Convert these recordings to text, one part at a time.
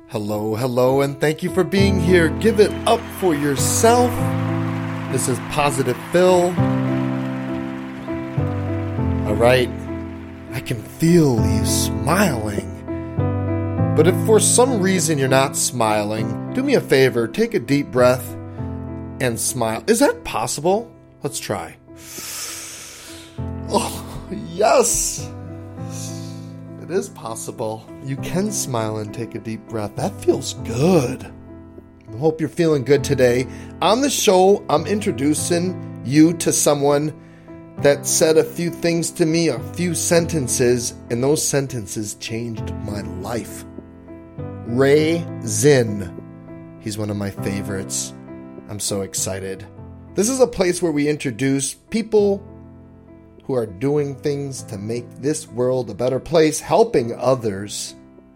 Hello, hello, and thank you for being here. Give it up for yourself. This is Positive Phil. All right, I can feel you smiling. But if for some reason you're not smiling, do me a favor, take a deep breath and smile. Is that possible? Let's try. Oh, yes. It is possible. You can smile and take a deep breath. That feels good. I hope you're feeling good today. On the show, I'm introducing you to someone that said a few things to me, a few sentences, and those sentences changed my life. Ray Zinn. He's one of my favorites. I'm so excited. This is a place where we introduce people who are doing things to make this world a better place, helping others.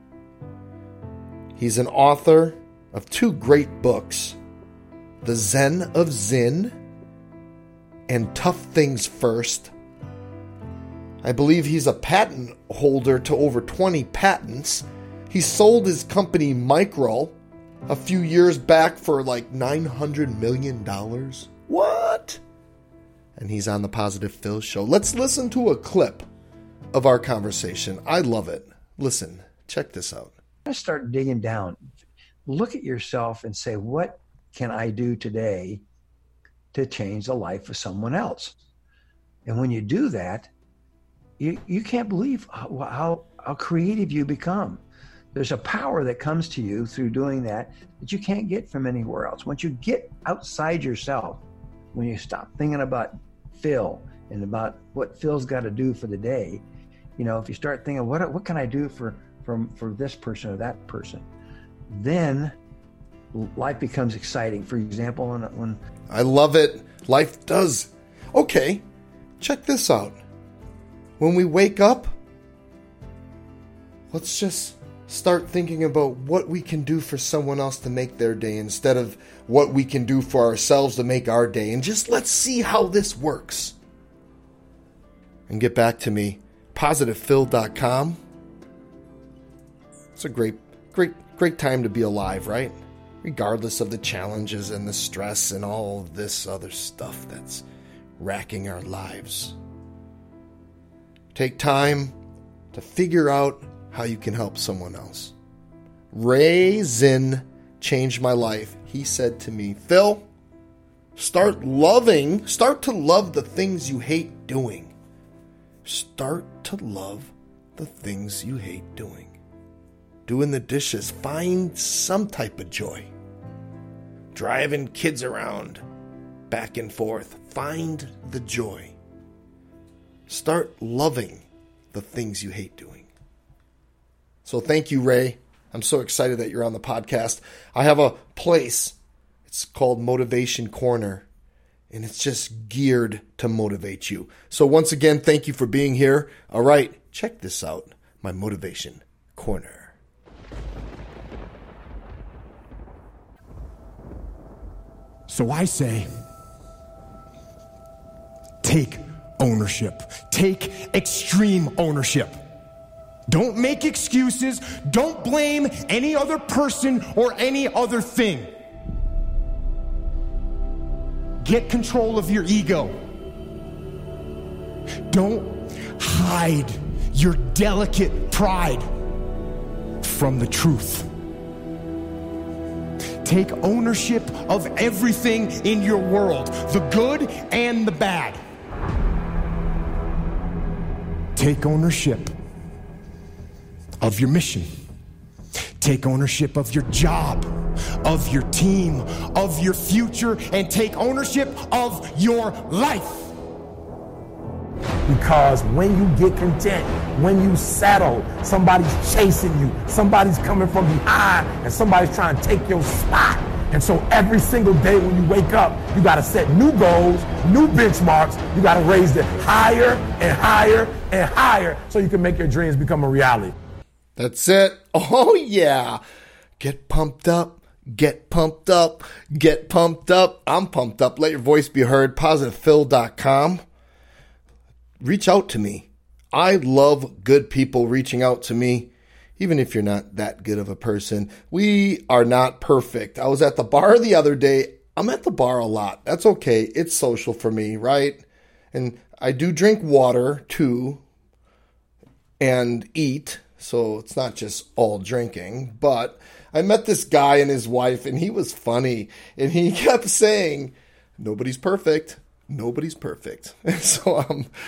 He's an author of 2 great books, The Zen of Zinn and Tough Things First. I believe he's a patent holder to over 20 patents. He sold his company Micro a few years back for like $900 million. What? And he's on the Positive Phil Show. Let's listen to a clip of our conversation. I love it. Listen, check this out. Start digging down. Look at yourself and say, what can I do today to change the life of someone else? And when you do that, you can't believe how creative you become. There's a power that comes to you through doing that you can't get from anywhere else. Once you get outside yourself, when you stop thinking about Phil and about what Phil's got to do for the day, if you start thinking, what can I do for this person or that person, then life becomes exciting. For example, when I love it. Life does. Okay, check this out. When we wake up, let's just start thinking about what we can do for someone else to make their day instead of what we can do for ourselves to make our day. And just let's see how this works. And get back to me, positivephil.com. It's a great time to be alive, right? Regardless of the challenges and the stress and all of this other stuff that's racking our lives. Take time to figure out how you can help someone else. Ray Zinn changed my life. He said to me, Phil, start to love the things you hate doing. Start to love the things you hate doing. Doing the dishes, find some type of joy. Driving kids around, back and forth, find the joy. Start loving the things you hate doing. So thank you, Ray. I'm so excited that you're on the podcast. I have a place. It's called Motivation Corner, and it's just geared to motivate you. So once again, thank you for being here. All right, check this out, my Motivation Corner. So I say, take ownership. Take extreme ownership. Don't make excuses. Don't blame any other person or any other thing. Get control of your ego. Don't hide your delicate pride from the truth. Take ownership of everything in your world, the good and the bad. Take ownership of your mission. Take ownership of your job, of your team, of your future, and take ownership of your life. Because when you get content, when you settle, somebody's chasing you, somebody's coming from behind, and somebody's trying to take your spot. And so every single day when you wake up, you got to set new goals, new benchmarks. You got to raise it higher and higher and higher so you can make your dreams become a reality. That's it. Oh, yeah. Get pumped up. Get pumped up. Get pumped up. I'm pumped up. Let your voice be heard. PositivePhil.com. Reach out to me. I love good people reaching out to me. even if you're not that good of a person, we are not perfect. I was at the bar the other day. I'm at the bar a lot. That's okay. It's social for me, right? And I do drink water too and eat. So it's not just all drinking. But I met this guy and his wife, and he was funny. And he kept saying, nobody's perfect. Nobody's perfect. And so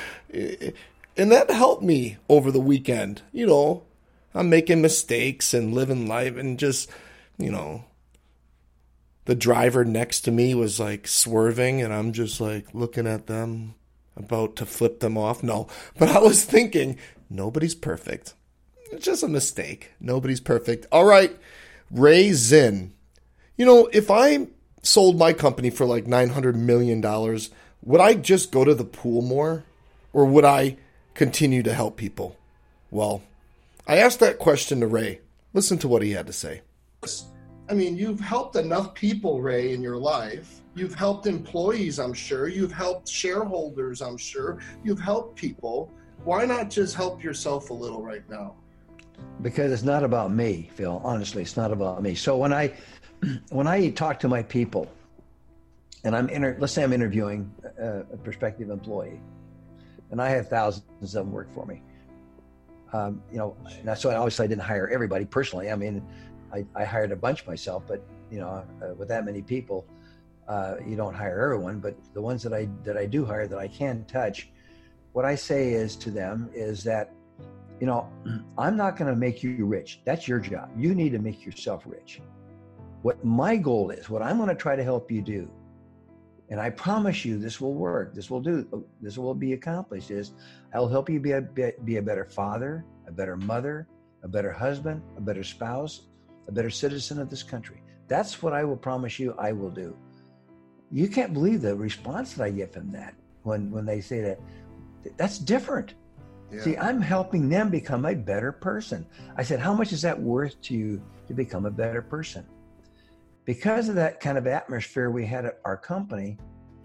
and that helped me over the weekend. You know, I'm making mistakes and living life, and just, you know, the driver next to me was like swerving, and I'm just like looking at them, about to flip them off. No, but I was thinking, nobody's perfect. It's just a mistake. Nobody's perfect. All right, Ray Zinn. You know, if I sold my company for like $900 million, would I just go to the pool more? Or would I continue to help people? Well, I asked that question to Ray. Listen to what he had to say. I mean, you've helped enough people, Ray, in your life. You've helped employees, I'm sure. You've helped shareholders, I'm sure. You've helped people. Why not just help yourself a little right now? Because it's not about me, Phil. Honestly, it's not about me. So when I talk to my people, and let's say I'm interviewing a prospective employee, and I have thousands of them work for me. You know, so obviously I didn't hire everybody personally. I mean, I hired a bunch myself, but you know, with that many people, you don't hire everyone. But the ones that I do hire that I can touch, what I say is to them is that, you know, I'm not going to make you rich. That's your job. You need to make yourself rich. What my goal is, what I'm going to try to help you do, and I promise you this will work, this will be accomplished, is I'll help you be a better father, a better mother, a better husband, a better spouse, a better citizen of this country. That's what I will promise you I will do. You can't believe the response that I get from that when they say that. That's different. Yeah. See, I'm helping them become a better person. I said, how much is that worth to you to become a better person? Because of that kind of atmosphere we had at our company,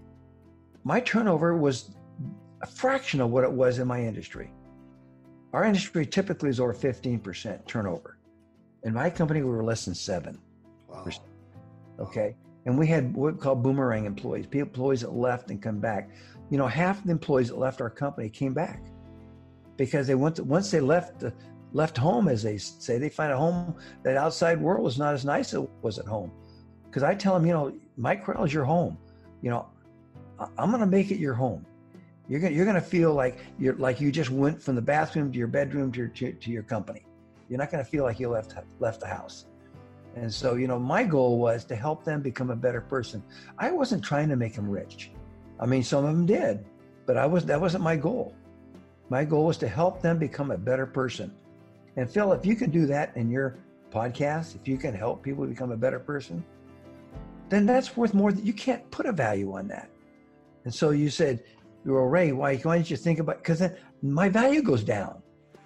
my turnover was a fraction of what it was in my industry. Our industry typically is over 15% turnover. In my company, we were less than 7%. Wow. Okay. And we had what we call boomerang employees, employees that left and come back. You know, half of the employees that left our company came back because once they left home, as they say, they find a home that outside world is not as nice as it was at home. Because I tell them, you know, Mike Corral is your home. You know, I'm going to make it your home. You're going to feel like you just went from the bathroom to your bedroom to your company. You're not going to feel like you left the house. And so, you know, my goal was to help them become a better person. I wasn't trying to make them rich. I mean, some of them did, but that wasn't my goal. My goal was to help them become a better person. And Phil, if you can do that in your podcast, if you can help people become a better person, then that's worth more. You can't put a value on that. And so you said, well, Ray, why didn't you think about, because then my value goes down.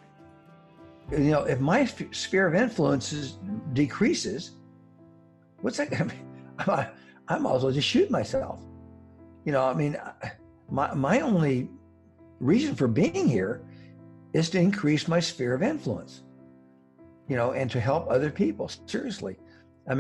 You know, if my sphere of influence decreases, what's that going to be? I might as well just shoot myself. You know, I mean, my only reason for being here is to increase my sphere of influence, you know, and to help other people. Seriously. I mean,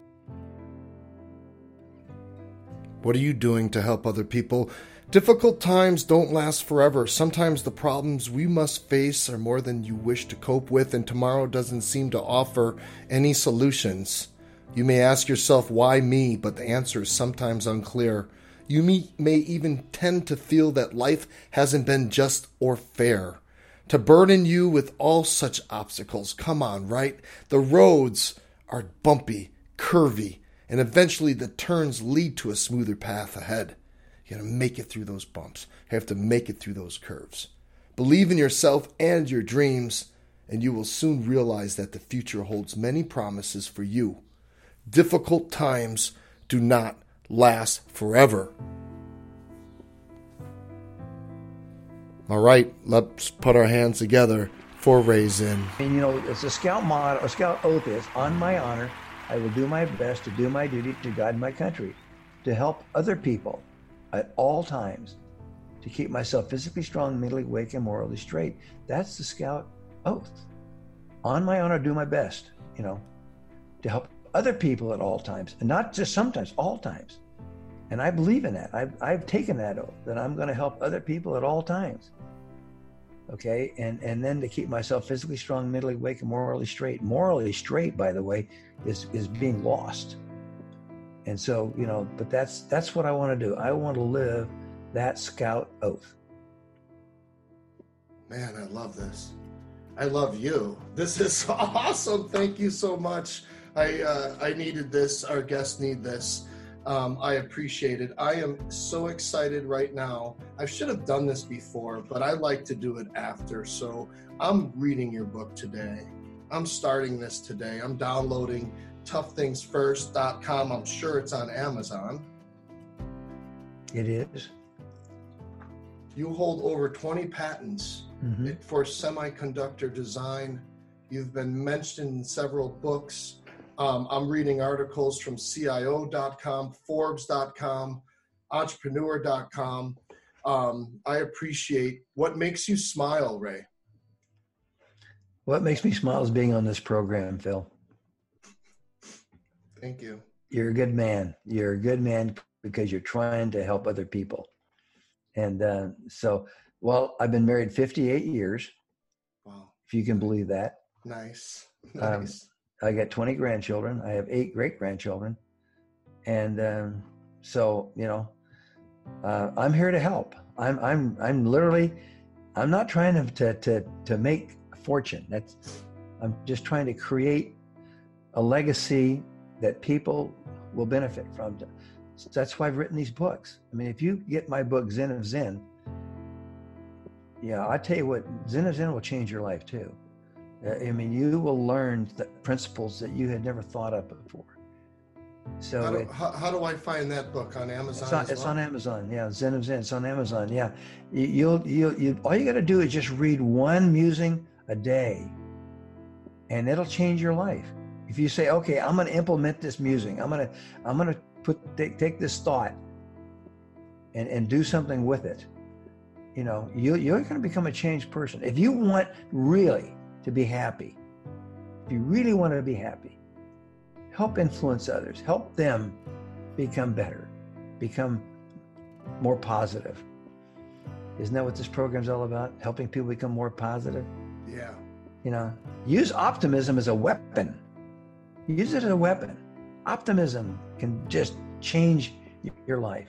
what are you doing to help other people? Difficult times don't last forever. Sometimes the problems we must face are more than you wish to cope with, and tomorrow doesn't seem to offer any solutions. You may ask yourself, why me? But the answer is sometimes unclear. You may even tend to feel that life hasn't been just or fair. To burden you with all such obstacles, come on, right? The roads are bumpy, curvy, and eventually the turns lead to a smoother path ahead. You gotta make it through those bumps. You have to make it through those curves. Believe in yourself and your dreams, and you will soon realize that the future holds many promises for you. Difficult times do not last forever. All right, let's put our hands together for Ray Zinn. And you know, it's a scout motto, a scout oath is, on my honor, I will do my best to do my duty to guide my country, to help other people at all times, to keep myself physically strong, mentally awake, and morally straight. That's the scout oath. on my own, I do my best, to help other people at all times, and not just sometimes, all times. And I believe in that. I've taken that oath that I'm going to help other people at all times. Okay, and then to keep myself physically strong, mentally awake, and morally straight. Morally straight, by the way, is being lost. And so, but that's what I want to do. I want to live that scout oath. Man, I love this. I love you. This is awesome. Thank you so much. I needed this. Our guests need this. I appreciate it. I am so excited right now. I should have done this before, but I like to do it after. So I'm reading your book today. I'm starting this today. I'm downloading toughthingsfirst.com. I'm sure it's on Amazon. It is. You hold over 20 patents for semiconductor design. You've been mentioned in several books. I'm reading articles from CIO.com, Forbes.com, Entrepreneur.com. I appreciate what makes you smile, Ray. What makes me smile is being on this program, Phil. Thank you. You're a good man. You're a good man because you're trying to help other people. And I've been married 58 years. Wow. If you can believe that. Nice. I got 20 grandchildren. I have 8 great-grandchildren. And I'm here to help. I'm literally, I'm not trying to make a fortune. I'm just trying to create a legacy that people will benefit from. So that's why I've written these books. I mean, if you get my book, Zen of Zen, I tell you what, Zen of Zen will change your life too. I mean, you will learn the principles that you had never thought of before. So how do I find that book on Amazon? It's on Amazon. Yeah, Zen of Zen. It's on Amazon. Yeah, you all you got to do is just read one musing a day, and it'll change your life. If you say, okay, I'm going to implement this musing. I'm going to take this thought and do something with it. You're going to become a changed person. If you want really to be happy, if you really want to be happy, help influence others, help them become better, become more positive. Isn't that what this program's all about? Helping people become more positive? Yeah. Use optimism as a weapon. Use it as a weapon. Optimism can just change your life.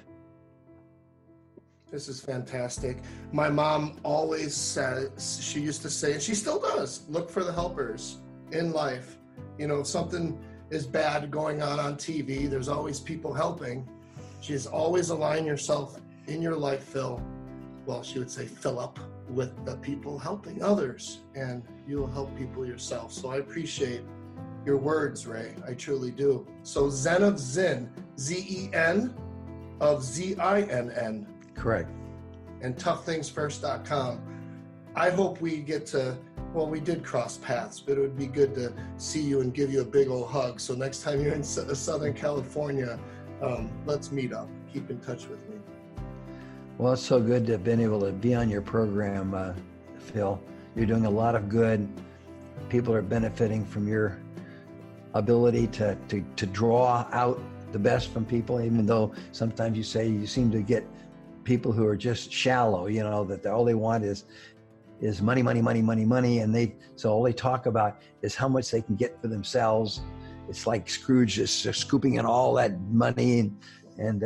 This is fantastic. My mom always says, she used to say, and she still does, look for the helpers in life. If something is bad going on TV, there's always people helping. She's always align yourself in your life, Phil. Well, she would say, fill up with the people helping others, and you'll help people yourself. So I appreciate your words, Ray. I truly do. So Zen of Zin, Z-E-N of Z-I-N-N. Correct. And toughthingsfirst.com. I hope we get to, we did cross paths, but it would be good to see you and give you a big old hug. So next time you're in Southern California, let's meet up. Keep in touch with me. Well, it's so good to have been able to be on your program, Phil. You're doing a lot of good. People are benefiting from your ability to draw out the best from people, even though sometimes you say you seem to get people who are just shallow, that all they want is money, and so all they talk about is how much they can get for themselves. It's like Scrooge just scooping in all that money, and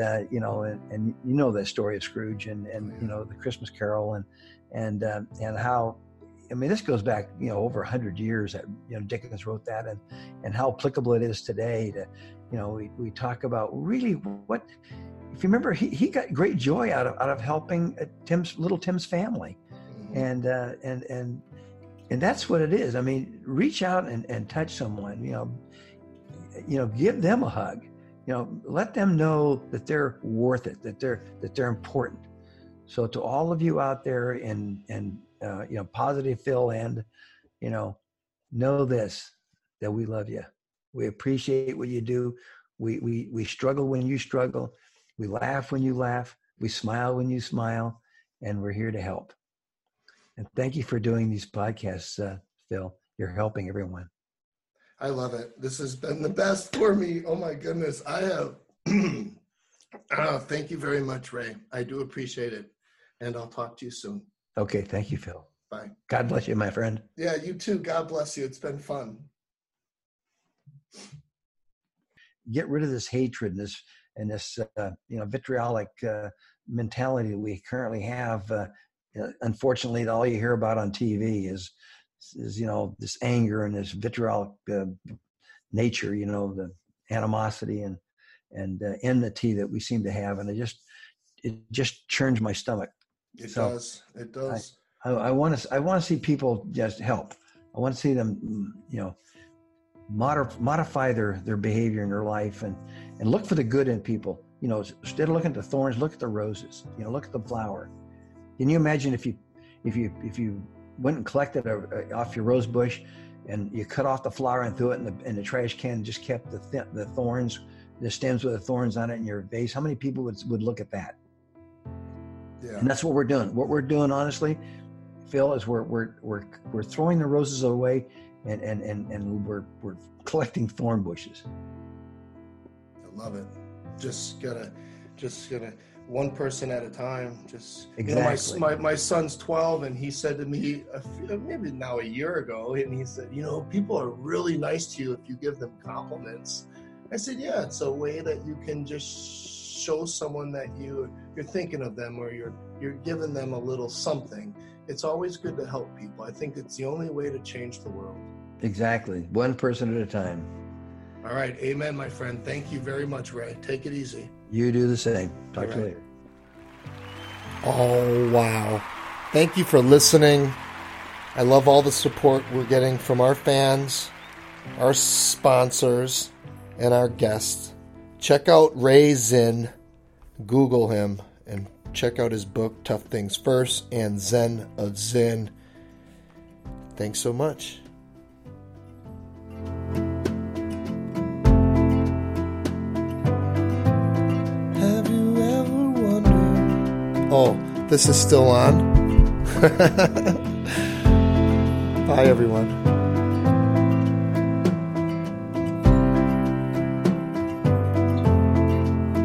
that story of Scrooge and the Christmas Carol and how, this goes back over 100 years that Dickens wrote that, and how applicable it is today to we talk about really what. If you remember, he got great joy out of helping Tim's family, and that's what it is. Reach out and touch someone. Give them a hug. Let them know that they're worth it, that they're important. So to all of you out there in Positive Phil, and know this, that we love you. We appreciate what you do. We struggle when you struggle. We laugh when you laugh. We smile when you smile, and we're here to help. And thank you for doing these podcasts, Phil. you're helping everyone. I love it. This has been the best for me. Oh my goodness. I have, thank you very much, Ray. I do appreciate it. And I'll talk to you soon. Okay. Thank you, Phil. Bye. God bless you, my friend. Yeah, you too. God bless you. It's been fun. Get rid of this hatred and this vitriolic mentality that we currently have. Unfortunately, all you hear about on TV is this anger and this vitriolic nature, the animosity and enmity that we seem to have, and it just churns my stomach. It does. I want to see people just help. I want to see them, modify their behavior in their life and look for the good in people. Instead of looking at the thorns, look at the roses. Look at the flower. Can you imagine if you went and collected off your rose bush and you cut off the flower and threw it in the trash can and just kept the thorns, the stems with the thorns on it in your vase? How many people would look at that? Yeah. And that's what we're doing. What we're doing, honestly, Phil, is we're throwing the roses away and we're collecting thorn bushes. I love it. Just gotta one person at a time. Just exactly. My son's 12, and he said to me maybe now a year ago, and he said, people are really nice to you if you give them compliments. I said, yeah, it's a way that you can just show someone that you're thinking of them, or you're giving them a little something. It's always good to help people. I think it's the only way to change the world. Exactly. One person at a time. All right. Amen, my friend. Thank you very much, Ray. Take it easy. You do the same. Talk to you later. Oh, wow. Thank you for listening. I love all the support we're getting from our fans, our sponsors, and our guests. Check out Ray Zinn. Google him and check out his book, Tough Things First and Zen of Zinn. Thanks so much. Have you ever wondered? Oh, this is still on? Bye, everyone.